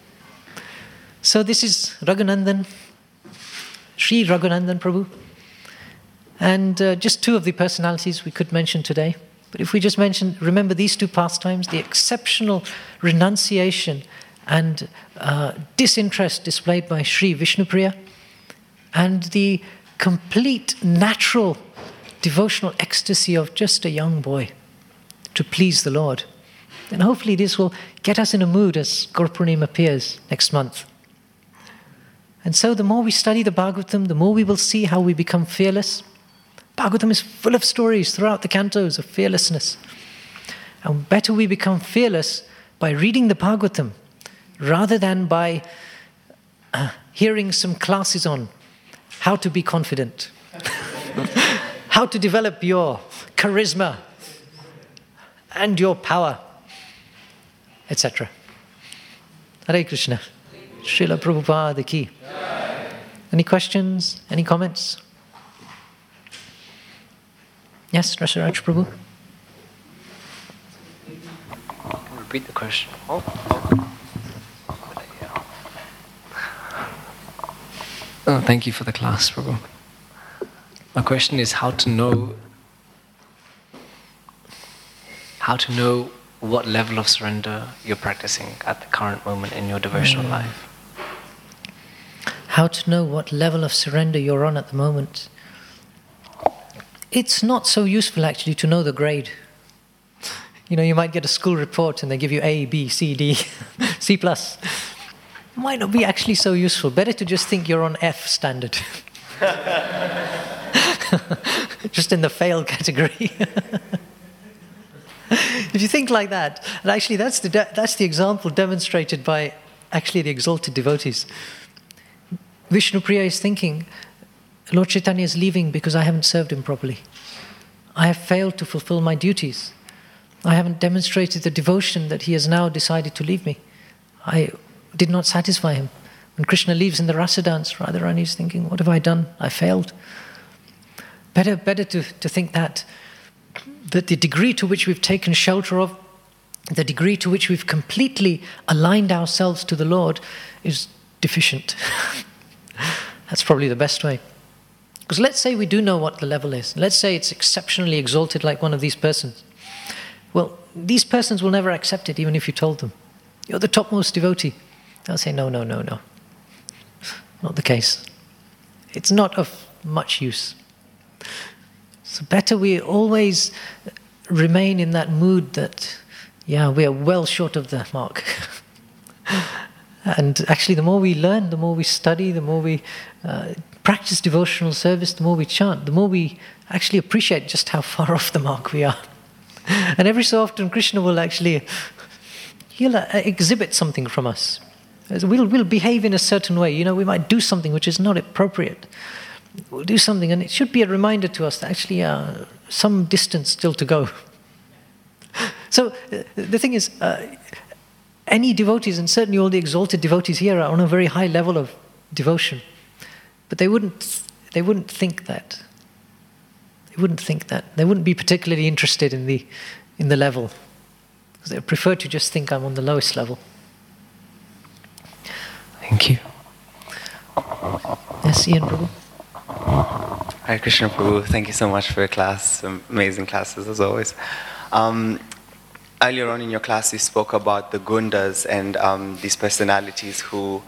So this is Raghunandan, Sri Raghunandan Prabhu. And just two of the personalities we could mention today. But if we just remember these two pastimes, the exceptional renunciation and disinterest displayed by Sri Vishnupriya, and the complete natural devotional ecstasy of just a young boy to please the Lord. And hopefully this will get us in a mood as Gaur Purnima appears next month. And so the more we study the Bhagavatam, the more we will see how we become fearless. Bhagavatam is full of stories throughout the cantos of fearlessness. And better we become fearless by reading the Bhagavatam rather than by hearing some classes on how to be confident, how to develop your charisma and your power, etc. Hare Krishna. Srila Prabhupada ki. Any questions? Any comments? Yes, Rasaraj Prabhu? Repeat the question. Oh, thank you for the class, Prabhu. My question is how to know what level of surrender you're practicing at the current moment in your devotional life. How to know what level of surrender you're on at the moment. It's not so useful actually to know the grade. You know, you might get a school report and they give you A, B, C, D, C+. Might not be actually so useful. Better to just think you're on F standard. Just in the fail category. If you think like that, and actually that's the example demonstrated by actually the exalted devotees. Vishnupriya is thinking, Lord Chaitanya is leaving because I haven't served him properly. I have failed to fulfill my duties. I haven't demonstrated the devotion that he has now decided to leave me. did not satisfy him. When Krishna leaves in the rasa dance, Radharani is thinking, what have I done? I failed. Better to think that the degree to which we've taken shelter of, the degree to which we've completely aligned ourselves to the Lord is deficient. That's probably the best way. Because let's say we do know what the level is. Let's say it's exceptionally exalted like one of these persons. Well, these persons will never accept it even if you told them. You're the topmost devotee. They'll say, no. Not the case. It's not of much use. So better we always remain in that mood that, we are well short of the mark. And actually, the more we learn, the more we study, the more we practice devotional service, the more we chant, the more we actually appreciate just how far off the mark we are. And every so often, Krishna will he'll exhibit something from us. We'll behave in a certain way. We might do something which is not appropriate. We'll do something, and it should be a reminder to us that actually some distance still to go. So the thing is, any devotees, and certainly all the exalted devotees here, are on a very high level of devotion. But they wouldn't think that. They wouldn't think that. They wouldn't be particularly interested in the level. Because they would prefer to just think I'm on the lowest level. Thank you. Yes, Ian Prabhu. Hare Krishna Prabhu, thank you so much for your class. Amazing classes as always. Earlier on in your class, you spoke about the gundas and these personalities who,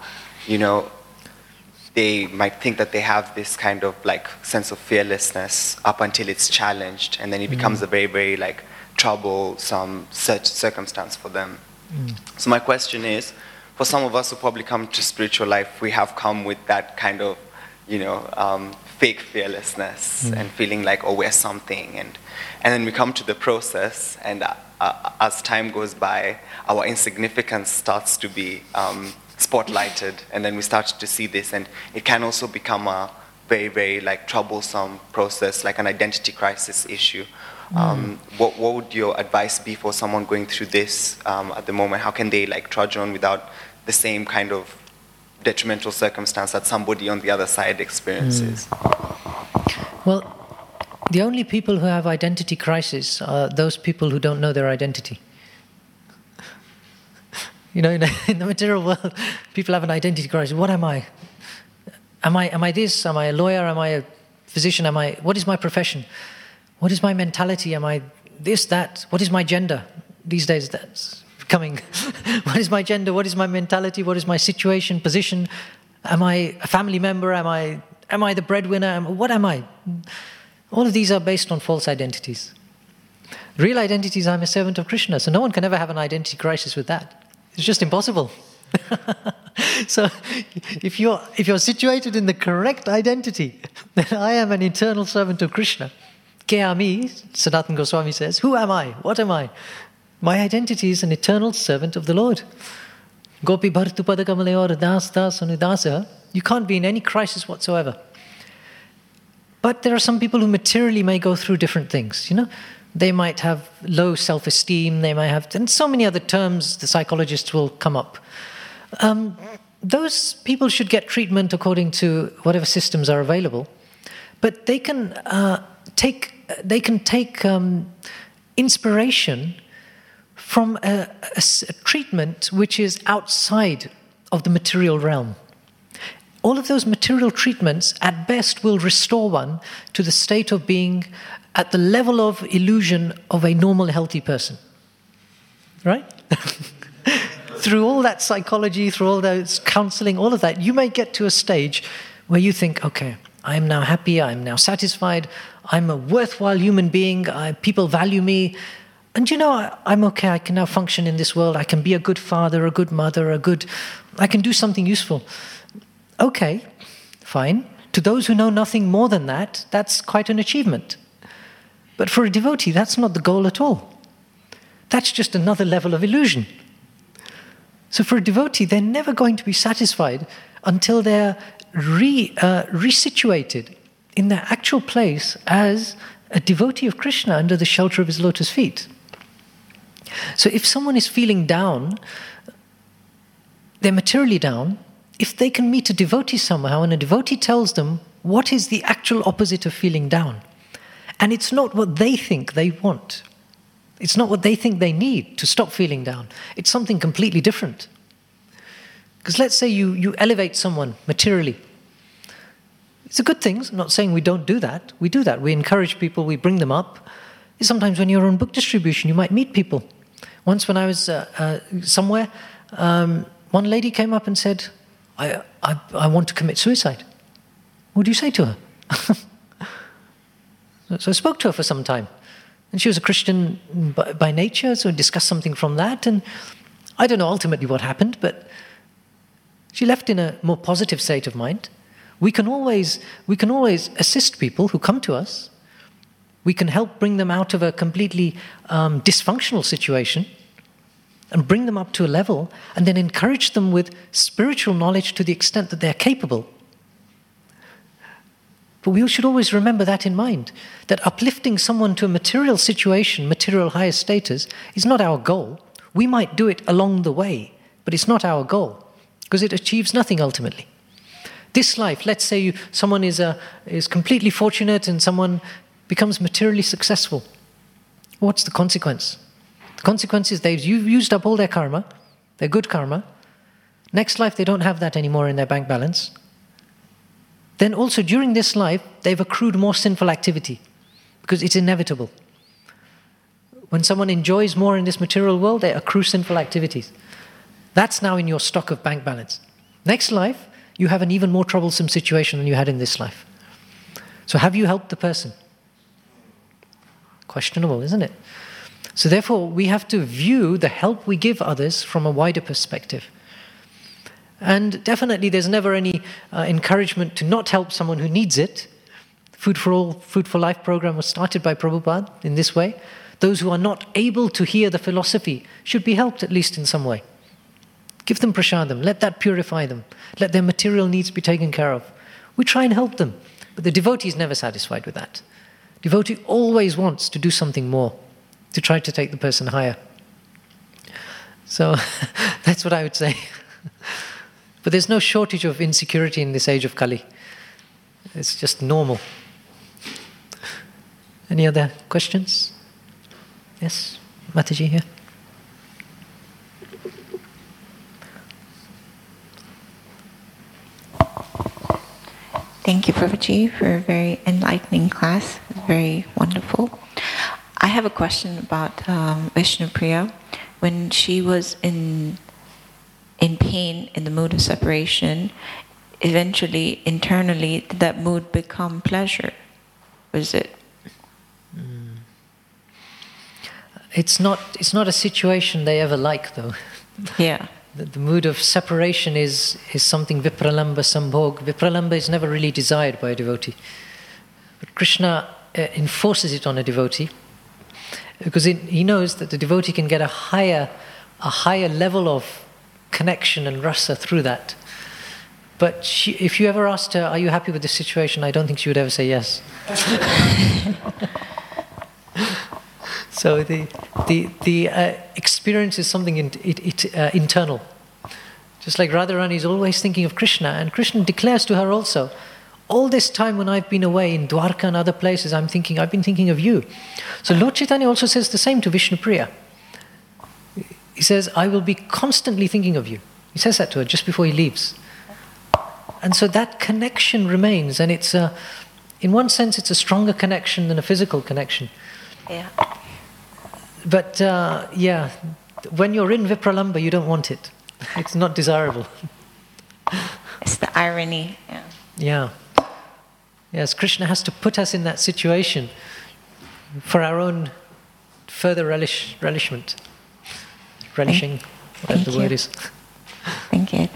they might think that they have this kind of sense of fearlessness up until it's challenged, and then it becomes a very, very troublesome circumstance for them. So my question is, for some of us who probably come to spiritual life, we have come with that kind of, fake fearlessness and feeling like, oh, we're something, and then we come to the process, and as time goes by, our insignificance starts to be spotlighted, and then we start to see this, and it can also become a very, very troublesome process, like an identity crisis issue. What would your advice be for someone going through this at the moment? How can they trudge on without the same kind of detrimental circumstance that somebody on the other side experiences? Well, the only people who have identity crisis are those people who don't know their identity. In the material world, people have an identity crisis. What am I? Am I this? Am I a lawyer? Am I a physician? What is my profession? What is my mentality? Am I this, that? What is my gender? These days, that's becoming. What is my gender? What is my mentality? What is my situation, position? Am I a family member? Am I the breadwinner? What am I? All of these are based on false identities. Real identity is I'm a servant of Krishna, so no one can ever have an identity crisis with that. It's just impossible. So if you're situated in the correct identity, then I am an eternal servant of Krishna. Keami, Sanatana Goswami says, who am I? What am I? My identity is an eternal servant of the Lord. Gopi bhartu padakamalayora das das anudasa. You can't be in any crisis whatsoever. But there are some people who materially may go through different things, They might have low self-esteem, they might have, and so many other terms the psychologists will come up. Those people should get treatment according to whatever systems are available. But they can take inspiration from a treatment which is outside of the material realm. All of those material treatments, at best, will restore one to the state of being at the level of illusion of a normal, healthy person. Right? Through all that psychology, through all those counseling, all of that, you may get to a stage where you think, okay, I am now happy, I am now satisfied, I'm a worthwhile human being, people value me, and I'm okay, I can now function in this world, I can be a good father, a good mother, I can do something useful. Okay, fine. To those who know nothing more than that, that's quite an achievement. But for a devotee, that's not the goal at all. That's just another level of illusion. So for a devotee, they're never going to be satisfied until they're resituated in their actual place as a devotee of Krishna under the shelter of his lotus feet. So if someone is feeling down, they're materially down, if they can meet a devotee somehow and a devotee tells them what is the actual opposite of feeling down, and it's not what they think they want, it's not what they think they need to stop feeling down, it's something completely different. Because let's say you elevate someone materially. It's a good thing. I'm not saying we don't do that. We do that. We encourage people, we bring them up. Sometimes when you're on book distribution, you might meet people. Once when I was somewhere, one lady came up and said, I want to commit suicide. What do you say to her? So I spoke to her for some time. And she was a Christian by nature, so we discussed something from that. And I don't know ultimately what happened, but she left in a more positive state of mind. We can always assist people who come to us. We can help bring them out of a completely dysfunctional situation and bring them up to a level and then encourage them with spiritual knowledge to the extent that they're capable. But we should always remember that in mind, that uplifting someone to a material situation, material higher status, is not our goal. We might do it along the way, but it's not our goal, because it achieves nothing ultimately. This life, let's say someone is completely fortunate and someone becomes materially successful. What's the consequence? The consequence is you've used up all their karma, their good karma. Next life, they don't have that anymore in their bank balance. Then also during this life, they've accrued more sinful activity because it's inevitable. When someone enjoys more in this material world, they accrue sinful activities. That's now in your stock of bank balance. Next life, you have an even more troublesome situation than you had in this life. So have you helped the person? Questionable, isn't it? So therefore, we have to view the help we give others from a wider perspective. And definitely there's never any encouragement to not help someone who needs it. Food for All, Food for Life program was started by Prabhupada in this way. Those who are not able to hear the philosophy should be helped at least in some way. Give them prasadam, let that purify them. Let their material needs be taken care of. We try and help them, but the devotee is never satisfied with that. Devotee always wants to do something more, to try to take the person higher. So that's what I would say. But there's no shortage of insecurity in this age of Kali. It's just normal. Any other questions? Yes, Mataji here. Thank you, Prabhuji, for a very enlightening class. Very wonderful. I have a question about Vishnupriya. When she was in pain, in the mood of separation, eventually, internally, did that mood become pleasure? Was it? It's not a situation they ever like, though. Yeah. The mood of separation is something vipralamba sambhog. Vipralamba is never really desired by a devotee. But Krishna enforces it on a devotee because he knows that the devotee can get a higher level of connection and rasa through that. But if you ever asked her, are you happy with the situation, I don't think she would ever say yes. So the experience is something internal. Just like Radharani is always thinking of Krishna, and Krishna declares to her also, all this time when I've been away in Dwarka and other places, I've been thinking of you. So Lord Chaitanya also says the same to Vishnupriya. He says, I will be constantly thinking of you. He says that to her just before he leaves. And so that connection remains, and it's in one sense it's a stronger connection than a physical connection. Yeah. But when you're in Vipralamba, you don't want it. It's not desirable. It's the irony. Yeah. Yeah. Yes, Krishna has to put us in that situation for our own further relishment. Relishing, whatever the word is. Thank you.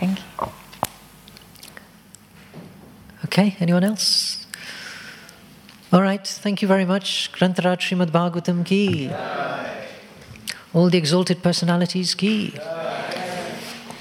Okay, anyone else? All right, thank you very much. Grantaraj Srimad Bhagavatam ki. All the exalted personalities ki.